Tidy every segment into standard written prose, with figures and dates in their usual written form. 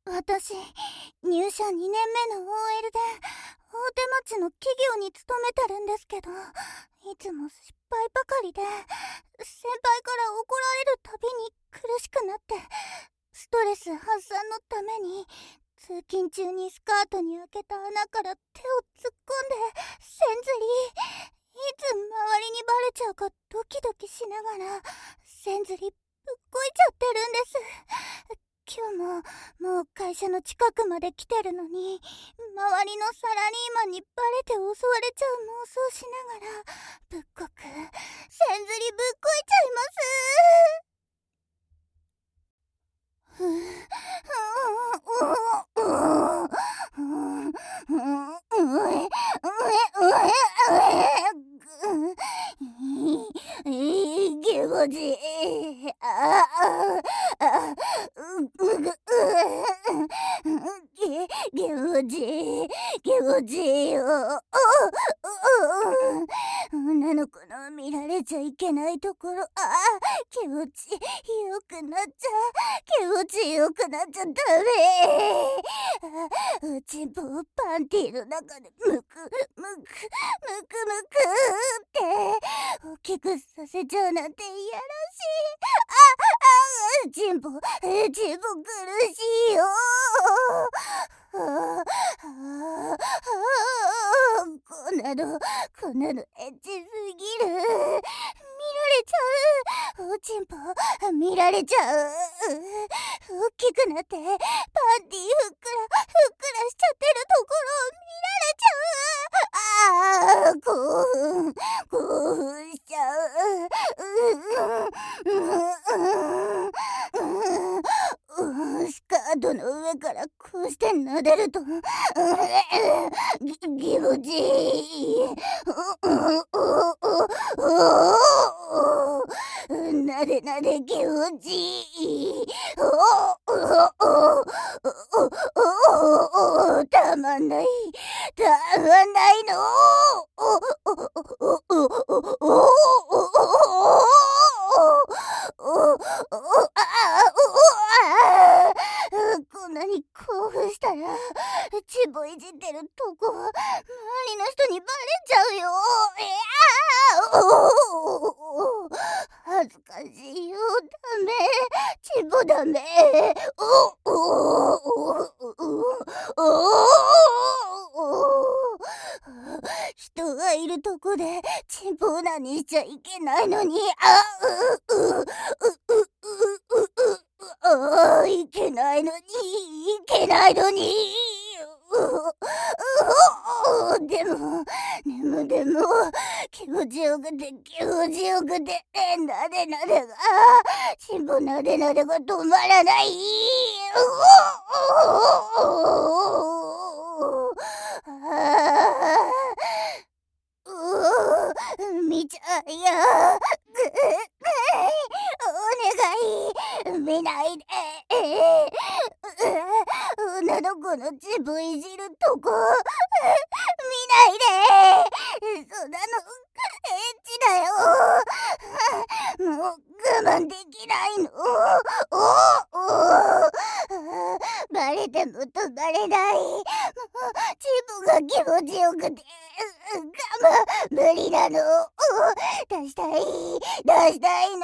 私、入社2年目の OL で、大手町の企業に勤めてるんですけど、いつも失敗ばかりで、先輩から怒られるたびに苦しくなって、ストレス発散のために、通勤中にスカートに開けた穴から手を突っ込んで、線ずり、いつ周りにバレちゃうかドキドキしながら、線ずりぶっこいちゃってるんです。今日もう会社の近くまで来てるのに、周りのサラリーマンにバレて襲われちゃう妄想しながら、ぶっこく、線ずりぶっこいちゃいます。ゲボジゲボジゲボジよ。女の子の見られちゃいけないところ、気持ちよくなっちゃ気持ちよくなっちゃダメ。ちんぽをパンティーの中でむくって大きくさせちゃうなんていやらしい。ちんぽ苦しいよ。こんなのエッチすぎる。見られちゃう。おちんぽ見られちゃう。大きくなってパンティーふっくらしちゃってるところを見られちゃう。興奮しちゃう。スカートの上からこうして撫でると気持ちいい。なでなで気持ちいい。たまんないの。こんなに興奮したらチンポいじってるとこ周りの人にバレちゃうよ。恥ずかしいよ。ダメ。チンポダメ。人がいるとこでチンポを何しちゃいけないのに。いけないのに。でも気持ちよくてなでがチンポなでが止まらない。見ちゃうよ。お願い見ないで。女の子のチンポいじるとこ見ないで。そんなのエッチだよ。もう我慢できないの。バレても止まれない。もうチンポが気持ちよくて我慢無理なの。出したいの。修正したいの。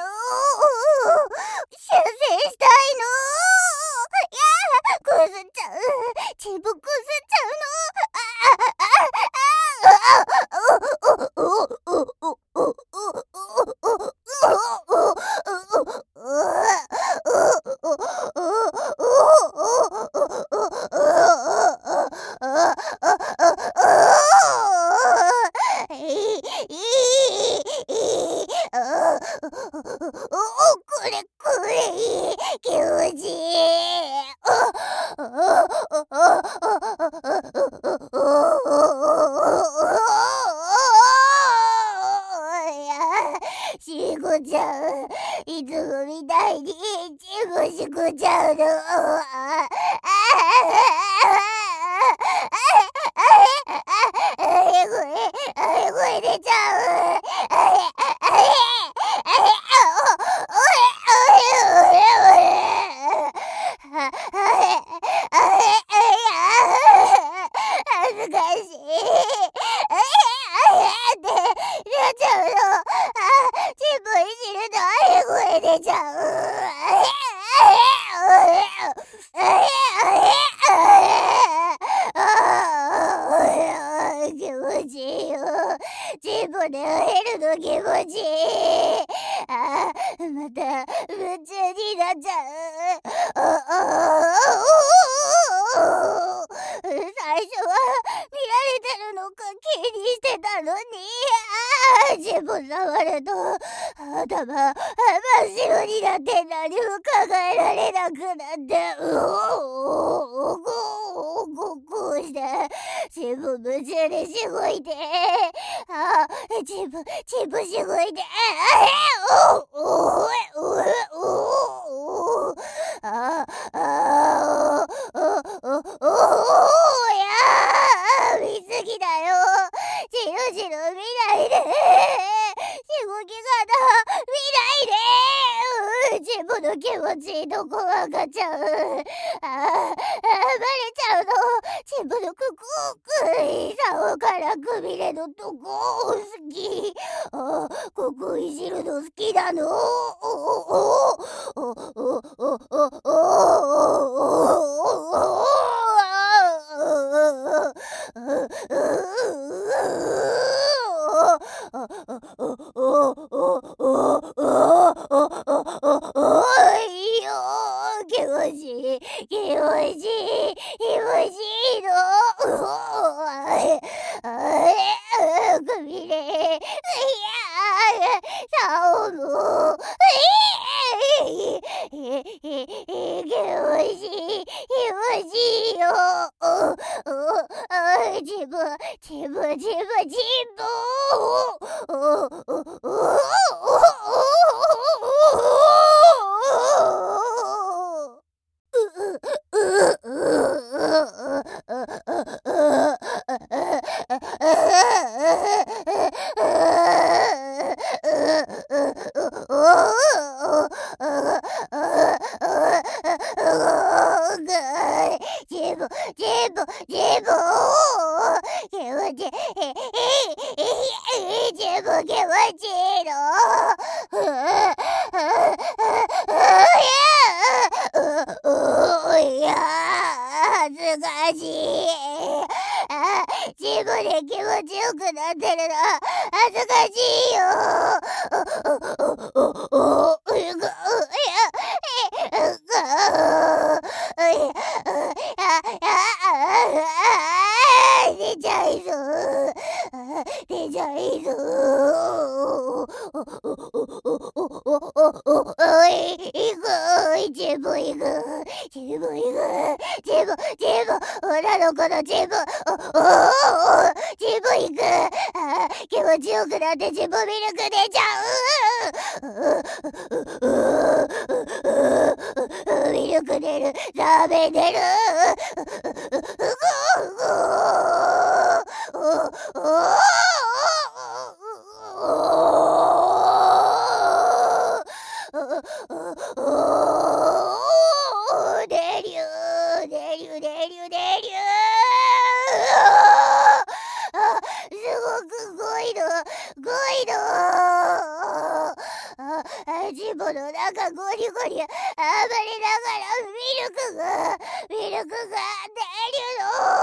こすっちゃう。チンポこすっちゃうの。これ気持ちいい。しこちゃん、いつもみたいにしこちゃうの。声出ちゃう。あ気持ちいいよ。チンポで会えるの気持ちいい。また夢中になっちゃう。最初は見られてるのか気にしてたのに、チンポ触ると頭真っ白になって何も考えられなくなって、こうしてチンポ夢中でしごいて、チンポしごいて、見すぎだよ。じろじろ見ないで。しごき方見ないで。チンポの気持ちいいとこわかっちゃう。バレちゃうの。チンポのくい竿からくびれのとこ好き。ここいじるの好きなの。いいよ。気持ちいい。気持ちいいの。くびれ。竿も。気持ちいいよ。チンポ。恥ずかしい。自分で気持ちよくなってるの恥ずかしいよ。出ちゃいそう。女の子のチンポ。チンポ行く。気持ちよくなってチンポミルク出ちゃう。ミルク出る。ラーメン出る。チンポの中ゴリゴリ暴れながらミルクが出る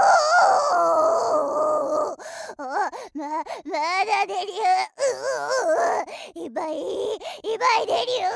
の。まだ出る。いっぱい出るよ。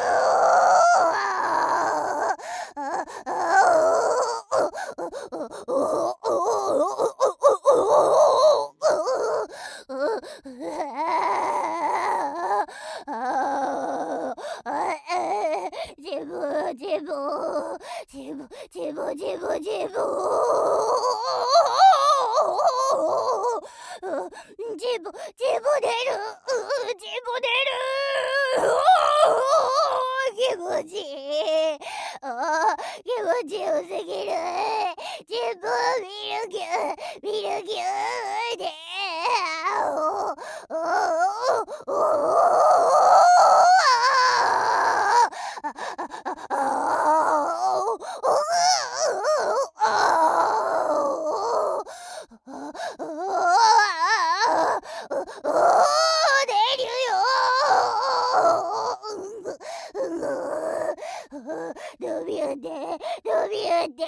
気持ちいい。気持ちよすぎる。全部ミルキューで。伸びるて。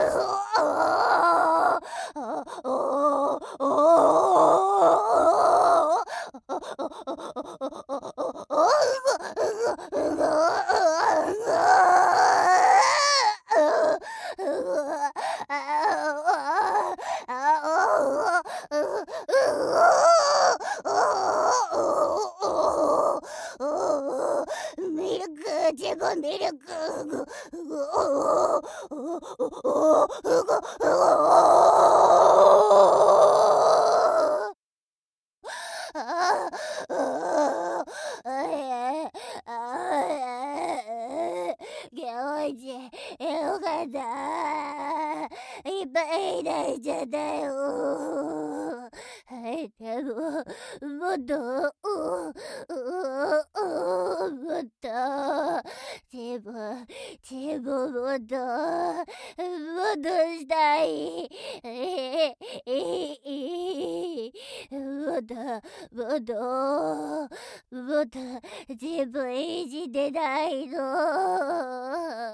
ミルク、チェコミルク。気持ちよかった。いっぱい泣いちゃったよ。でも、もっと、もっと、でも、もっとしたい。もっと、全部いじってないの。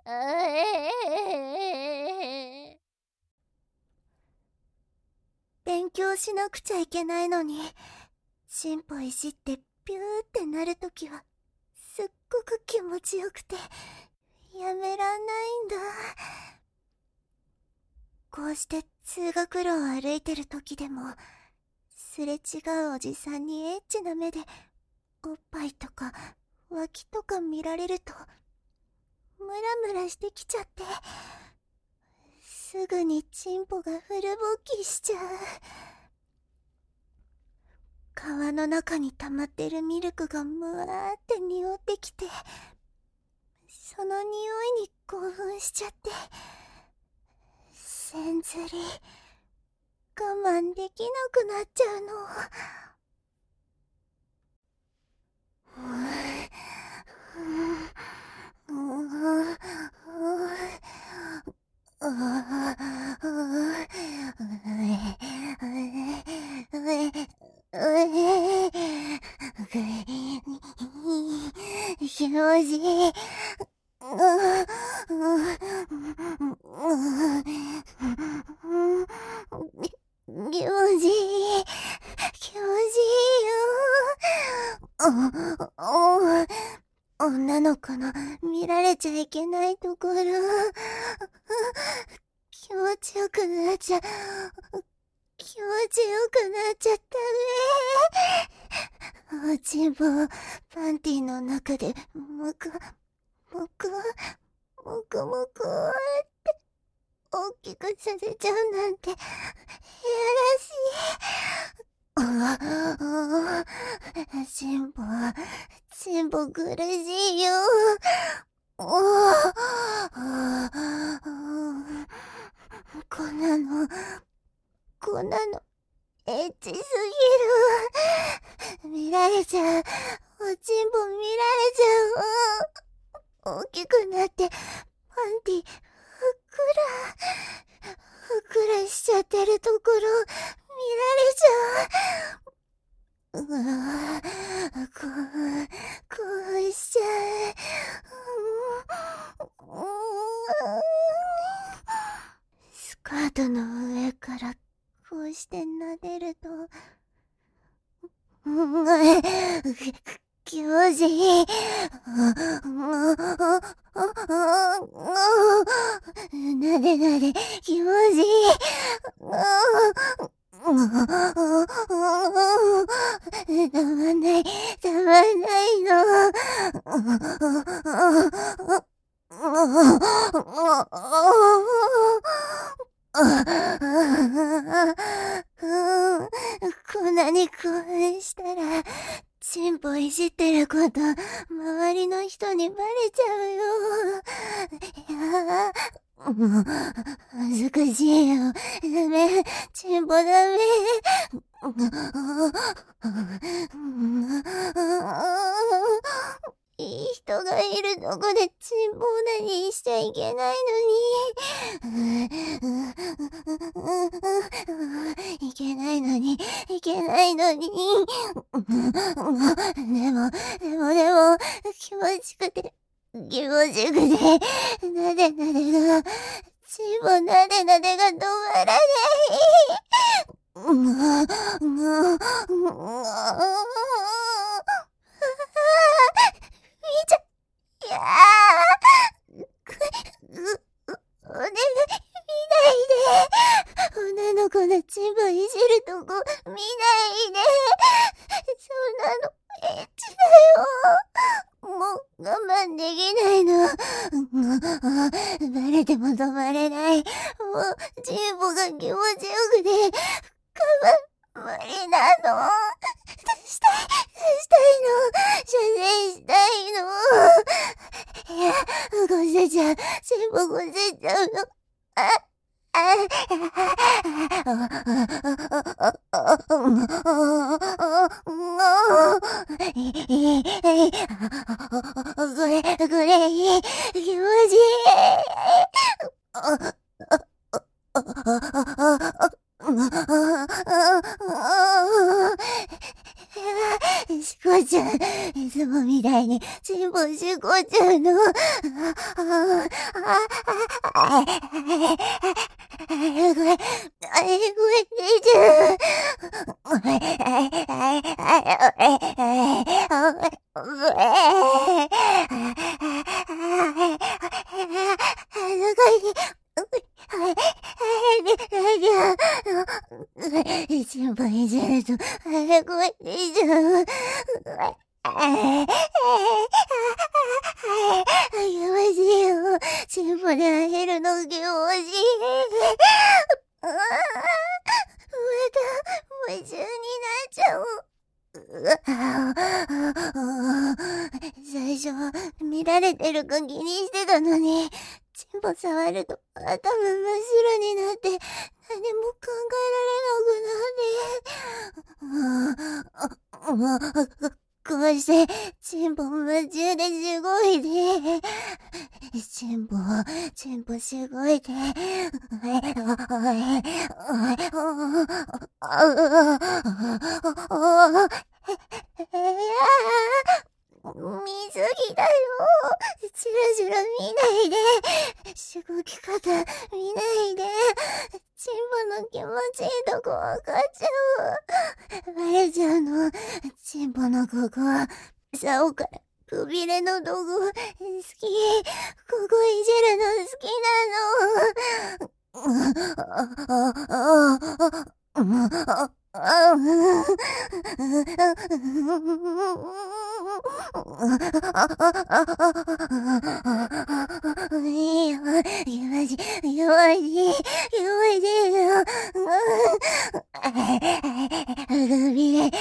勉強しなくちゃいけないのに、進歩いじってピューってなるときは、すっごく気持ちよくて、やめらんないんだ。こうして通学路を歩いてるときでも、すれ違うおじさんにエッチな目で、おっぱいとか脇とか見られると、ムラムラしてきちゃって、すぐにチンポがフル勃起しちゃう。川の中に溜まってるミルクがむわーって匂ってきて、その匂いに興奮しちゃって、せんずり我慢できなくなっちゃうの。気持ちいい。気持ちいい。気持ちいいよ。女の子の見られちゃいけないところ。気持ちよくなっちゃ、気持ちよくなっちゃったね。おちんぽをパンティの中でむくって大きくさせちゃうなんて、いやらしい。ちんぽ苦しいよ。こんなの、エッチすぎる。見られちゃう。おちんぽ見られちゃう。大きくなって、パンティ、ふっくらしちゃってるところ、見られちゃう。こうしちゃう。スカートの上からこうして撫でると、気持ちいい。なで、気持ちいい。たまんないの。こんなに興奮したら、チンポいじってること、周りの人にバレちゃうよ。恥ずかしいよ。ダメ。チンポダメ。いい人がいるとこでチンポなにしちゃいけないのに。いけないのに。でも、気持ちくて、 気持ちよくて、なでなでが、チンポなでなでが止まらない。見ちゃ、いやお願い、見ないで。女の子のチンポいじるとこ、見ないで。そんなの、エッチだよ。もう、我慢できないの。バレても止まれない。もう、チンポが気持ちよくて、無理なの。したいの。射精したいの。いや、こせちゃう。チンポこせちゃうの。これいい。気持ちいい。しこちゃん、いつもみたいに、チンポしこちゃうの。ごめん、出ちゃう。チンポいじると、早く出ちゃう。気持ちいいよ。チンポで会えるの気持ちいい。また、夢中になっちゃう。最初は見られてるか気にしてたのに、チンポ触ると頭真っ白になって何も考えられなくなって、こうしてチンポ夢中ですごいで、チンポすごいで、見すぎだよ。チラチラ見ないで。しごき方見ないで。チンポの気持ちいいとこわかっちゃう。バレちゃうの。チンポのここ、竿からくびれのとこ好き。ここいじるの好きなの。いいよ、弱いよ。くびれ、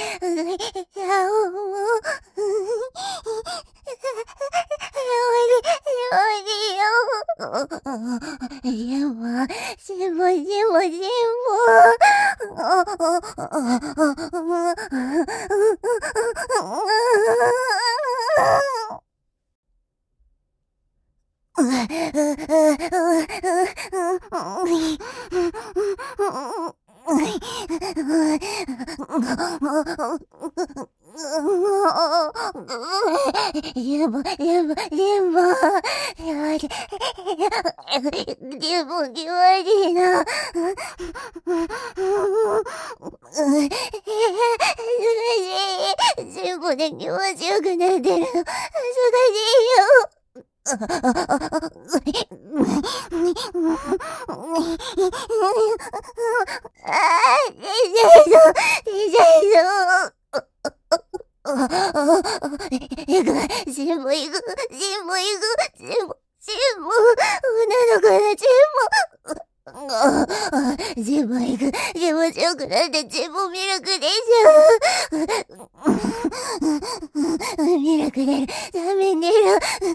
全部で気持ちよくなってるの。恥ずかしいよ。全部行く。気持ちよくなって全部ミルク出ちゃう。ミルク出る。ダメ出る。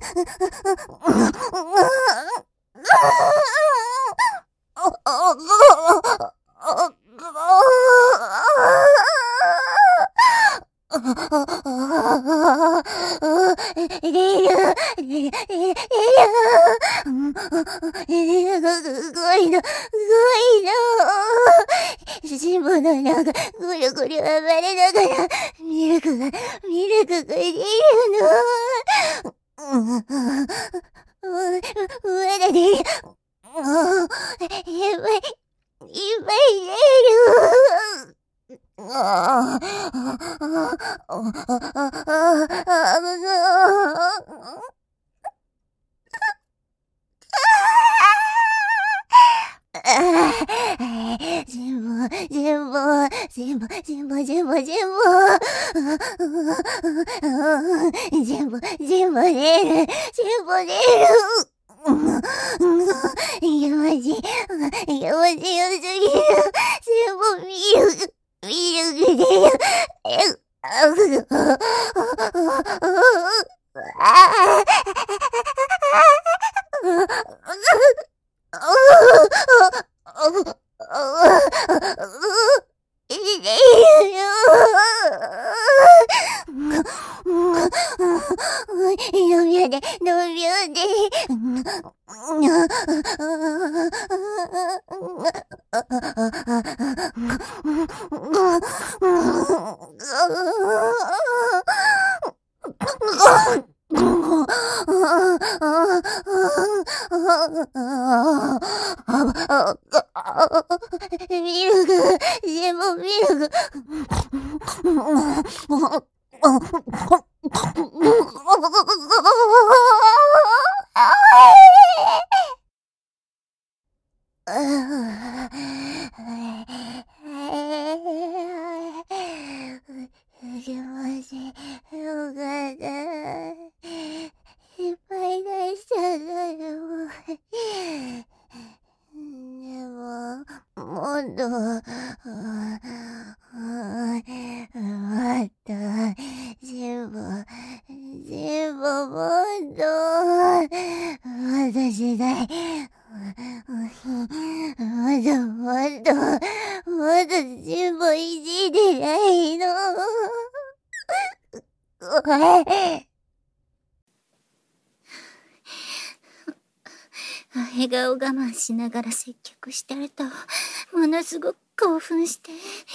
シンボの中、ぐるぐる暴れながら、ミルクが出るの。 上でね、今入れる。全部出る。やましよすぎる。全部ミルクで。飲みよで。ミルク、全部ミルク。気持ちよかった。いっぱい出しちゃったよ。でも、もっと、もっと、全部もっと、私だい。もっと全部いじってないの。笑顔我慢しながら接客してると、ものすごく興奮して、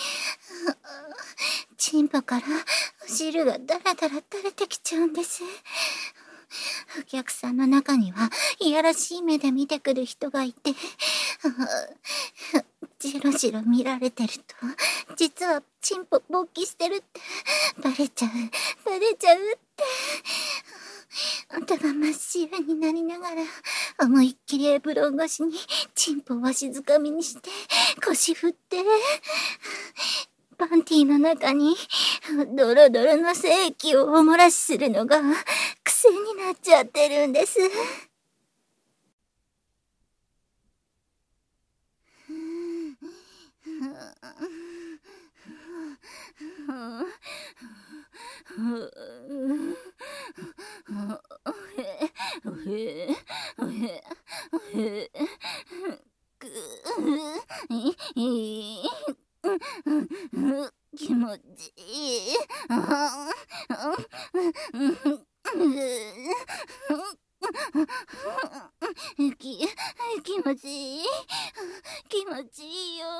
チンポからお汁がダラダラ垂れてきちゃうんです。お客さんの中にはいやらしい目で見てくる人がいて、じろじろ見られてると、実はチンポ勃起してるってバレちゃうって。頭真っ白になりながら、思いっきりエプロン越しにチンポをわしづかみにして腰振って、パンティーの中にドロドロの精液をお漏らしするのが癖になっちゃってるんです。気持ちいい。気持ちいい。気持ちいいよ。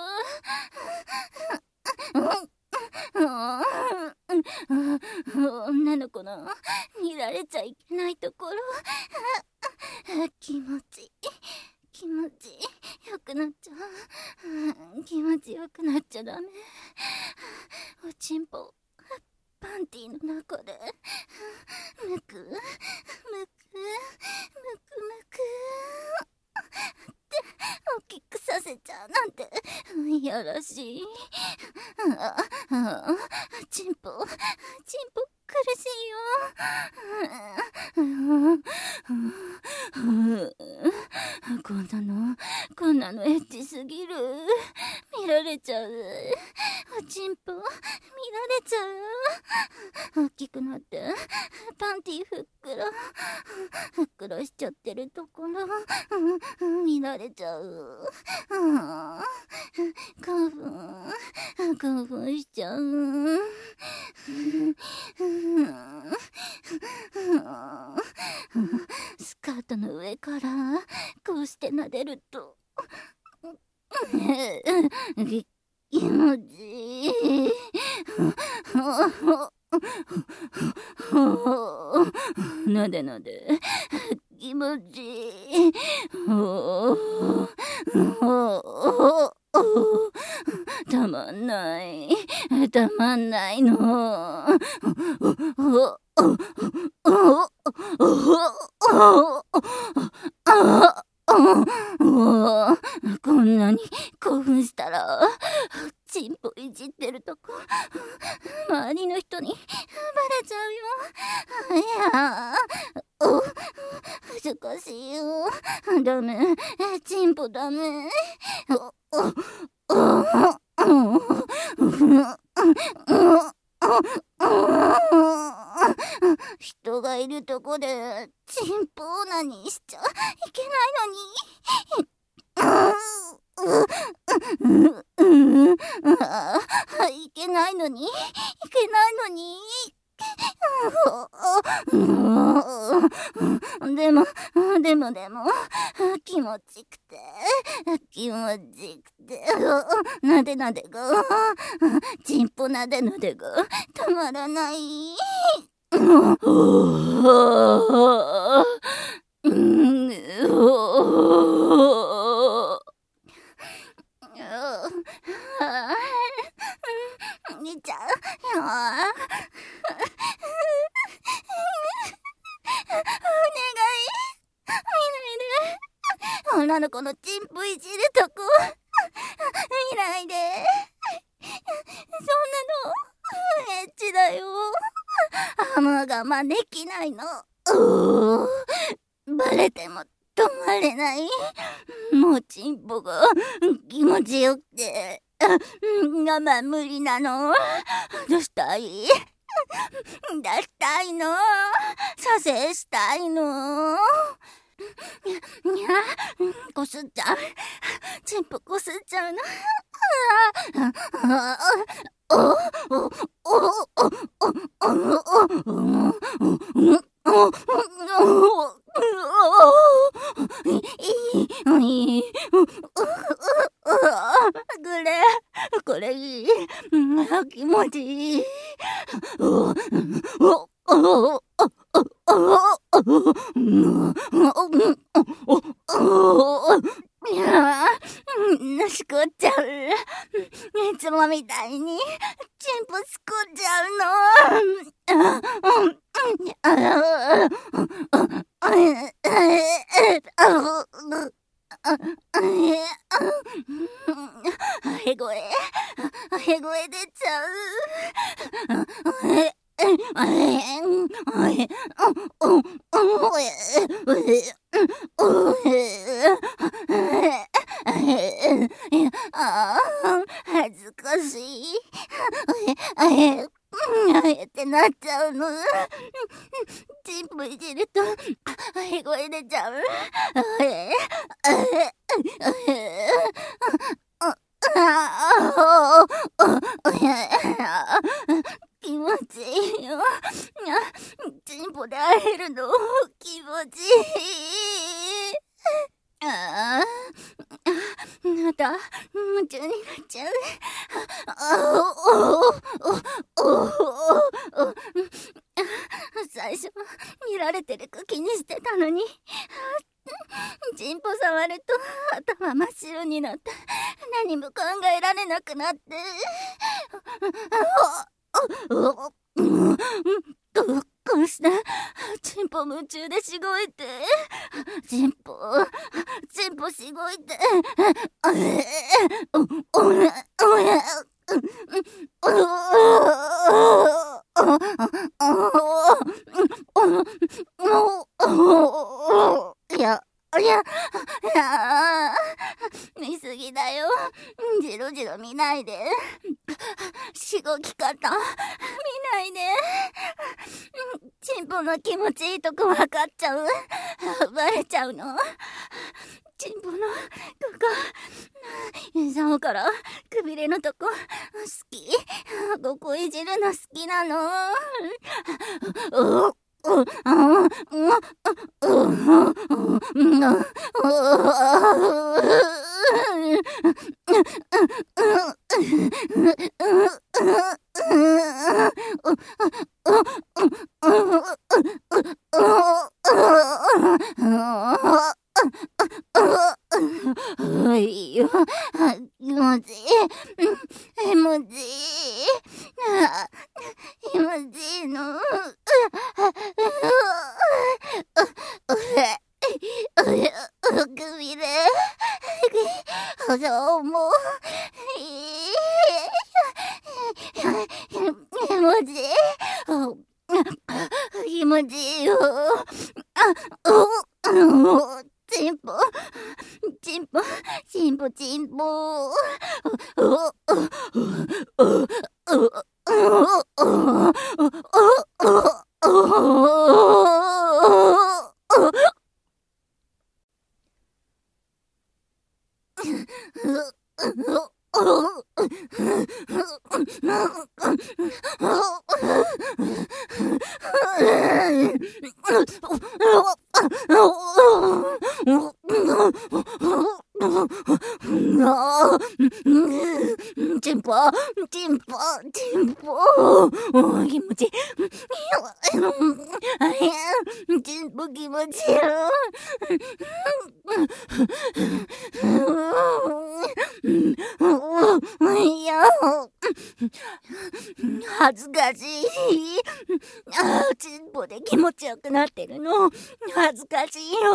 女の子の見られちゃいけないところ。気持ちよくなっちゃう。気持ちよくなっちゃダメ。おちんぽパンティーの中でむくって大きくさせちゃうなんていやらしい。チンポ苦しいよ。こんなのエッチすぎる。見られちゃう。おちんぽ見られちゃう。大きくなってパンティーふっくらしちゃってるところ見られちゃう。興奮しちゃう。スカートの上からこうして撫でると気持ちいい。 なでなで気持ちいい。たまんない、たまんないの。こんなに興奮したらチンポいじってるとこ周りの人にバレちゃうよ。いや恥ずかしいよ。ダメ、チンポダメ。人がいるとこでチンポオナニーしちゃいけないいけないのにでも気持ちくてなでなでがチンポなでなでがたまらない。兄ちゃんお願い見ないで。女の子のチンポいじるとこ見ないで。そんなのエッチだよ。もう我慢できないの。バレても止まれない。もうチンポが気持ちよくて我慢無理なの。どうしたい？出したいの？射精したいの？にゃこすっちゃう。チンポこすっちゃうの。これいい。気持ちいい。しこっちゃう。いつもみたいにチンポすこっちゃうの。へ声出ちゃう。恥ずかしい。ってなっちゃうの。チンポいじるとへ声出ちゃう。気持ちいいよ。チンポで会えるの気持ちいい。また夢中になっちゃう。最初見られてるか気にしてたのにチンポ触ると頭真っ白になって何も考えられなくなってこうしてチンポ夢中でしごいてチンポしごいていや見すぎだよ。じろじろ見ないで。しごき方見ないで。チンポの気持ちいいとこ分かっちゃう。バレちゃうの。チンポのここ竿からくびれのとこ好き。ここいじるの好きなの。 いよ、気持ちいい、気持ちいい、気持ちいいの。くびれ、そうも気持ちいい、気持ちいいよ。チンポ、チンポ、チンポ、チンポ。チンポ、チンポ、チンポ。気持ちいい。チンポ気持ちいい。いや、恥ずかしい。チンポで気持ちよくなってるの。恥ずかしいよ。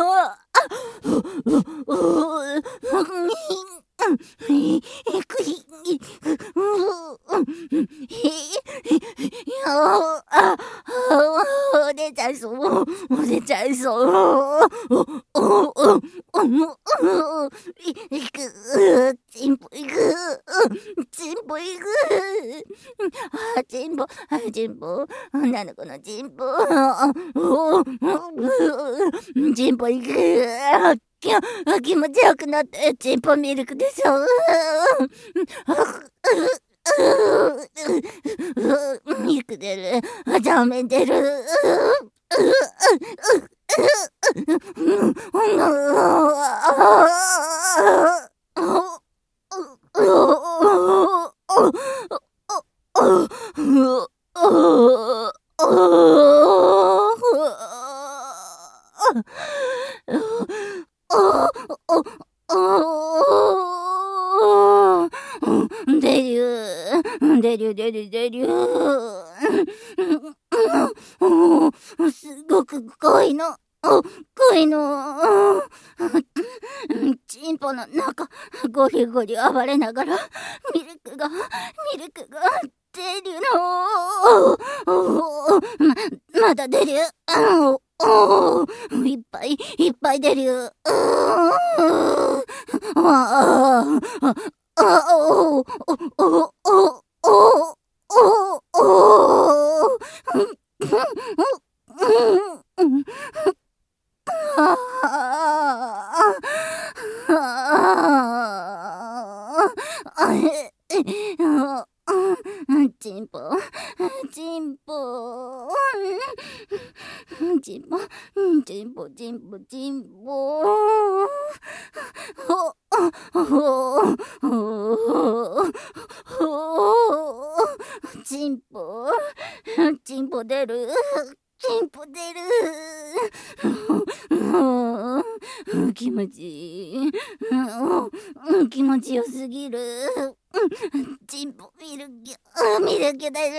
出ちゃいそう。出ちゃいそう。いく。チンポいく。チンポいく。チンポ、チンポ。女の子のチンポ。チンポいく。気持ちよくなってチンポミルクでしょ。ミルク出る。ダメ出る。デリュー。すごく濃いの。濃いの。チンポの中、ゴリゴリ暴れながら、ミルクが出るの。まだ出る。いっぱい出る。チンポ、チンポ、チンポ、チンポ、チンポ、チンポ。チンポ、チンポ出る。チンポ出る。気持ちいい。気持ちよすぎる。チンポミルキュ、ミルキュ出る。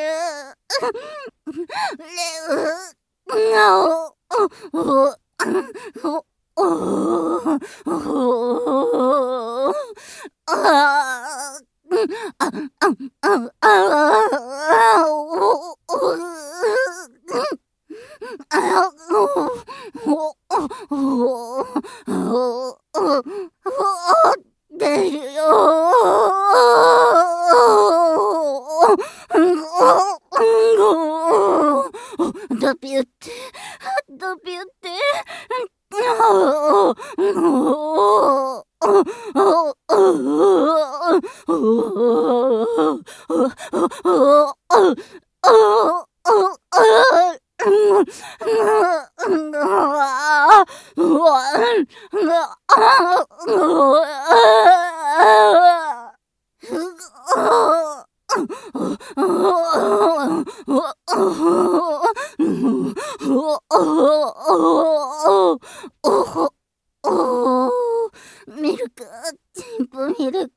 出るよ。ドピュってドピュってミルク、チンポミルク。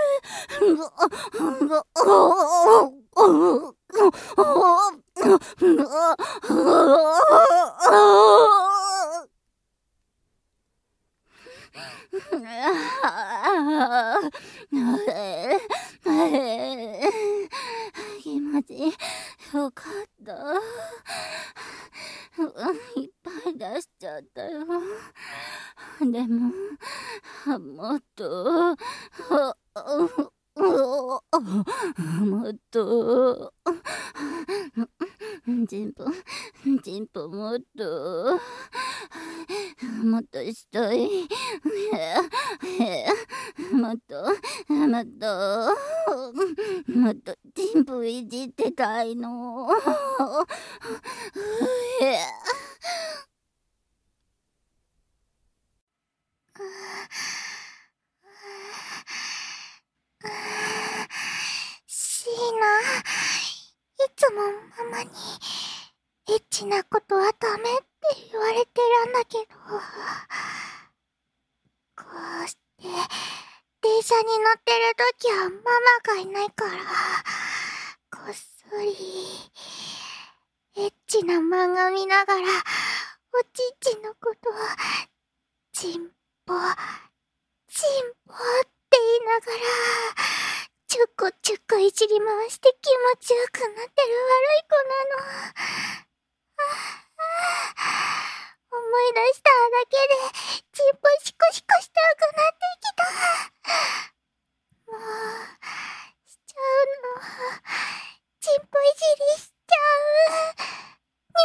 気持ちよかった。いっぱい出しちゃったよ。でももっともっとチンポもっとしたい。もっとチンポいじってたいの。 シーナ、いつもママにエッチなことはダメって言われてるんだけど、こうして電車に乗ってるときはママがいないから、こっそりエッチな漫画見ながらおちんちんのことをチンポって言いながらちょこちょこいじり回して気持ちよくなってる悪い子なの。思い出しただけでチンポシコシコしたくなってきた。もうしちゃうの。チンポいじりしちゃう。に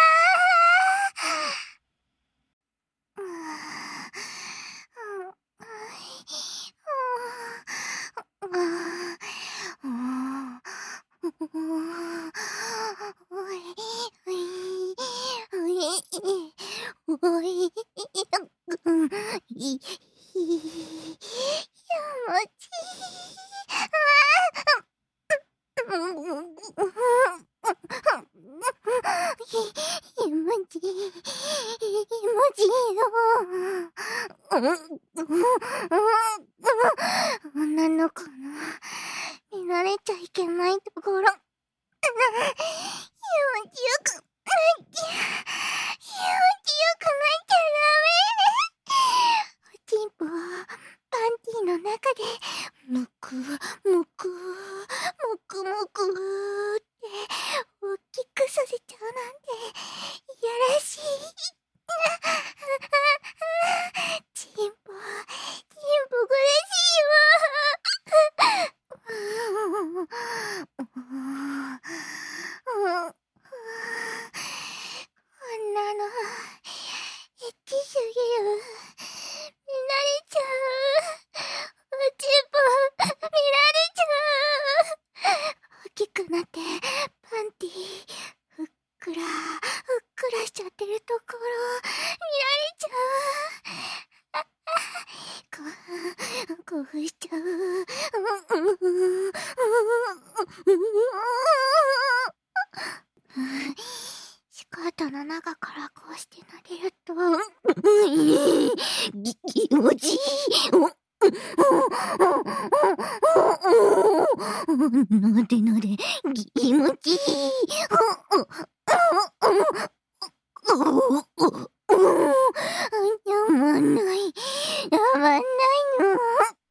女の子の見られちゃいけないところ、気持ちよくなっちゃダメ。おちんぽをパンティーの中でむくって大きくさせちゃうなんていやらしい。チンポ嬉しいわ。こんなのエッチすぎる。見られちゃう。おちんぽ見られちゃう。大きくなってパンティーふっくらしちゃってるところ見られちゃう。興奮しちゃう。スカートの中からこうして撫でると気持ちいい。なで気持ちいい。やまないの。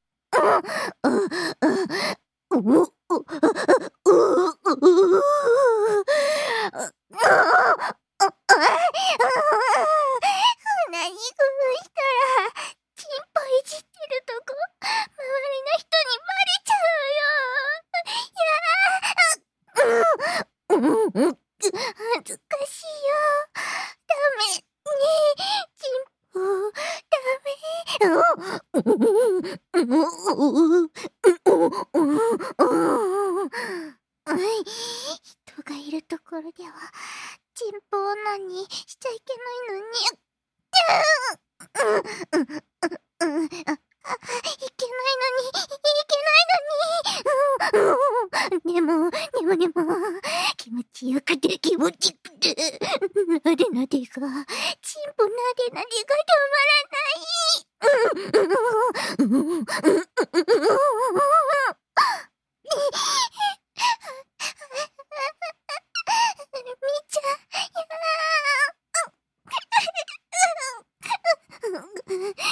何工夫したらチンポいじってるとこ周りの人にバレちゃうよ。恥ずかしいよ。ダメねえ、チンポダメ。人がいるところではチンポをでも、気持ちよくて気持ちよくて、なでなでが、チンポなでなでが止まらない。みーちゃん、お願い、見ないで。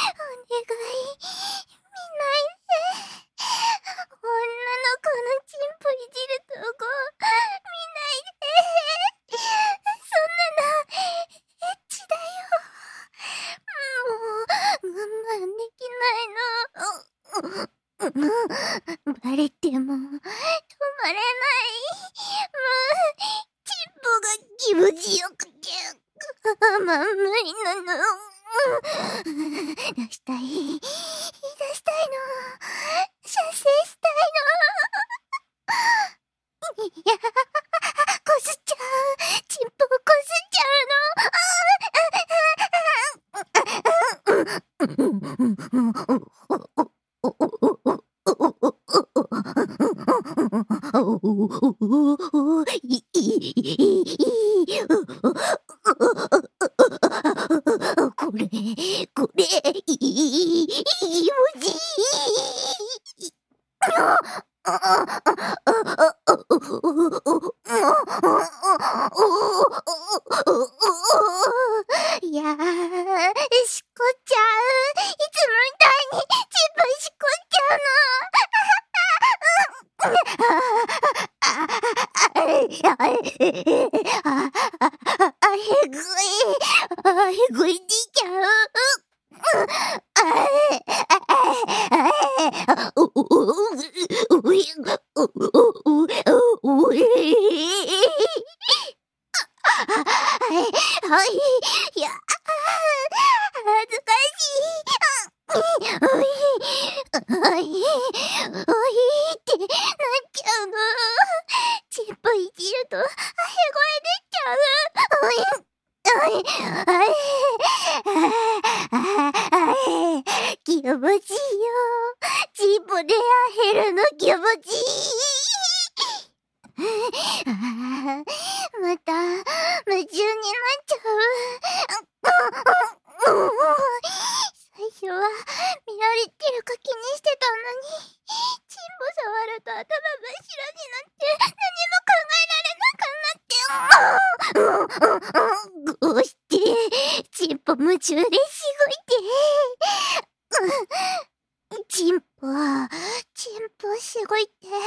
女の子のチンポいじるとこ、見ないで。そんなの、エッチだよ。もう、我慢できないの。バレても、止まれない。もう、チンポが気持ちよくて、我慢無理なの。出したいの。射精したいの。いや、こすっちゃう。チンポをこすっちゃこれ、いい文字。いやー、しこっちゃう。いつもみたいに、チンポしこっちゃうの。へぐいでちゃう。いや、恥ずかしい。ってなっちゃうの。チンポいじると、へごえ出ちゃう。気持ちいいよ。チンポであへるの気持ちいい。また、夢中になっちゃう。最初は見られてるか気にしてたのに、チンポ触ると頭真っ白になって何も考えられなくなって、こうしてチンポ夢中でしごいて、チンポしごいて、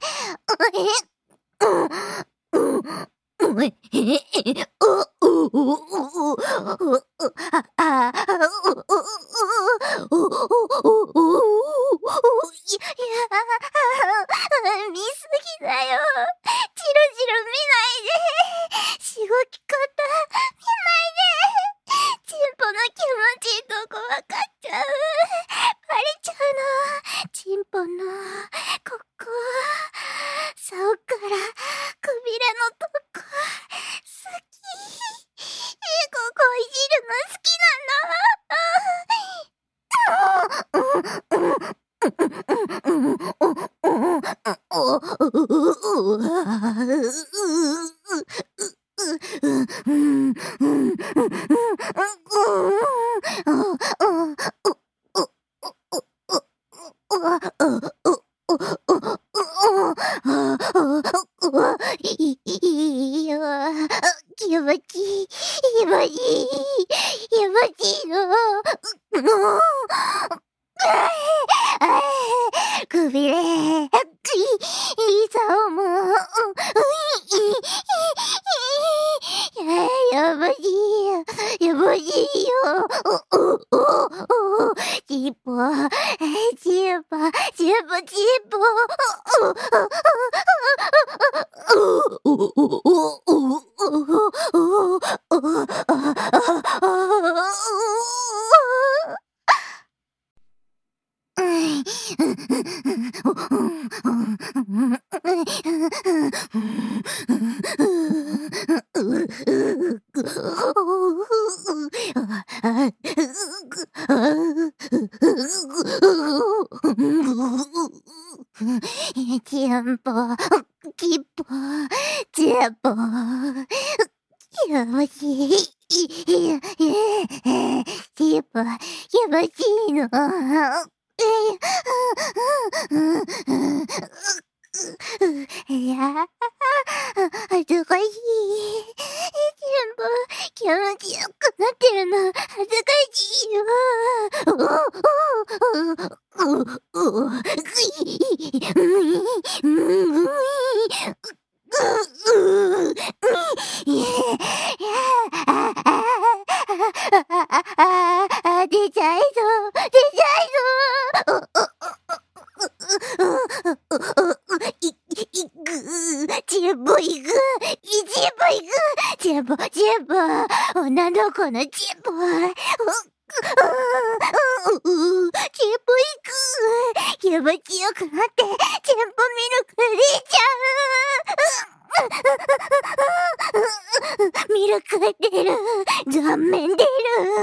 見すぎだよ。チロ見ないで。しごき方見ないで。チンポの気持ちいいとこわかっちゃう。バレちゃうの。チンポのここ、竿からくびれのとこ好き。ここいじるの好きいいよ。気持ちいいの。くびれ、竿も、やばいよ。チンポ。 tiempo, tiempo, tiempo. Tiempo, tiempo,や恥ずかしい。全部気持ちよくなってるの恥ずかしいよ。出ちゃいそう、出ちゃいそう。全部いく、全部女の子の全部気持ちよくなって全部ミルク出ちゃう。ミルク出る、顔面出る。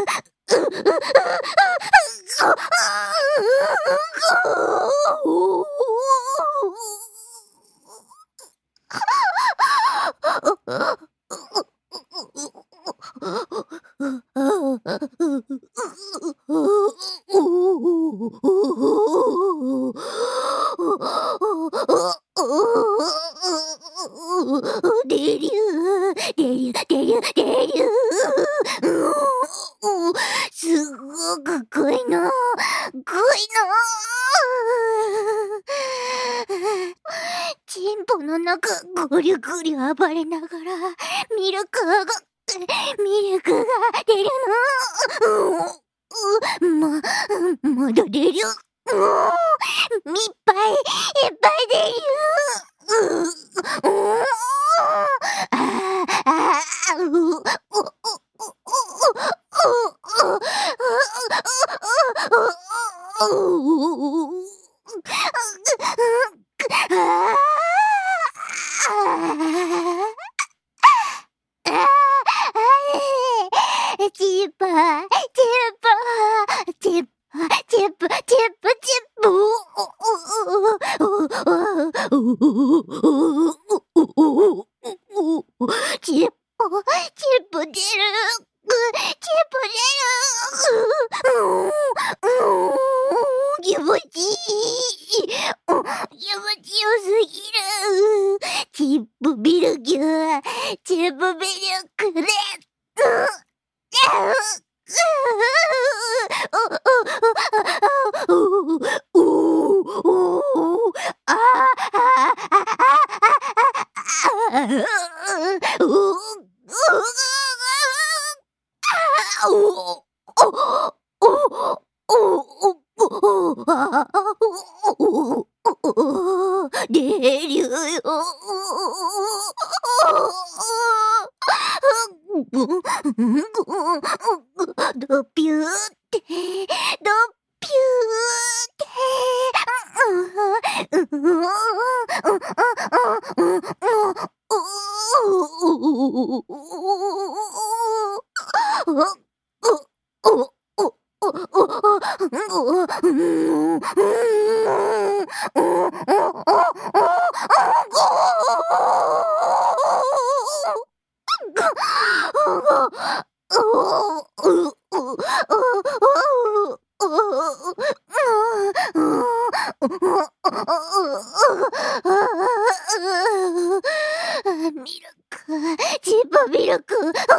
すごく濃いの。チンポの中ぐりぐり暴れながらミルクが出るの。まだ出る。いっぱい出る。気持ちいい。気持ちよすぎる。チップミルク、チップミルクで。出るよ。ドピューってミルク、チップミルク。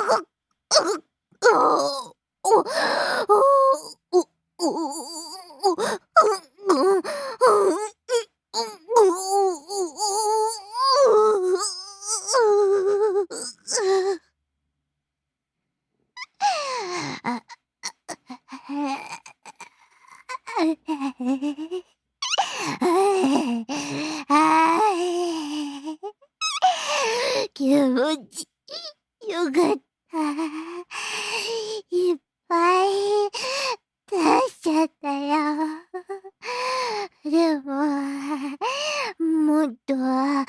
気持ちよかった。いっぱい出しちゃったよ。でも、もっと、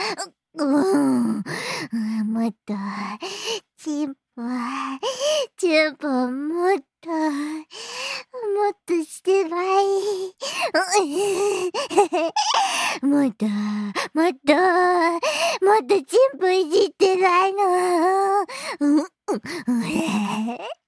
もっと、チンポ、もっとしてばいい。ももっとチンポいじってないの。